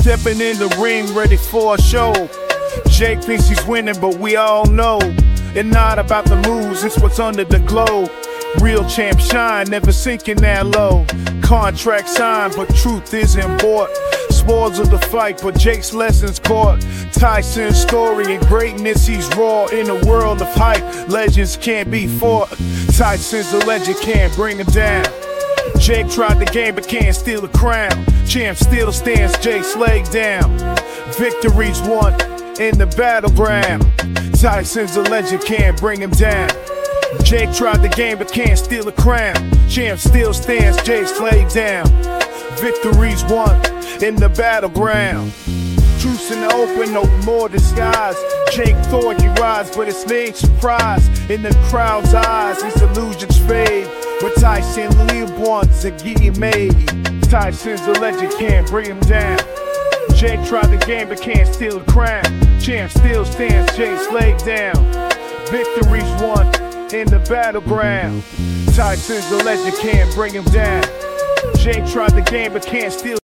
Stepping in the ring, ready for a show. Jake thinks he's winning, but we all know it's not about the moves, it's what's under the glow. Real champ shine, never sinking that low. Contract signed, but truth isn't bought. Spoils of the fight, but Jake's lessons caught. Tyson's story and greatness, he's raw. In a world of hype, legends can't be fought. Tyson's a legend, can't bring him down. Jake tried the game, but can't steal the crown. Champ still stands, Jake's leg down. Victories won in the battleground. Tyson's a legend, can't bring him down. Jake tried the game, but can't steal the crown. Champ still stands, Jake's laid down. Victories won in the battleground. Truths in the open, no more disguise. Jake thought he rise, but it's named surprise. In the crowd's eyes, his illusions fade. But Tyson live once and get made. Tyson's a legend, can't bring him down. Jake tried the game, but can't steal the crown. Champ still stands, Jake's laid down. Victories won in the battleground. Tyson's a legend, can't bring him down. Jake tried the game, but can't steal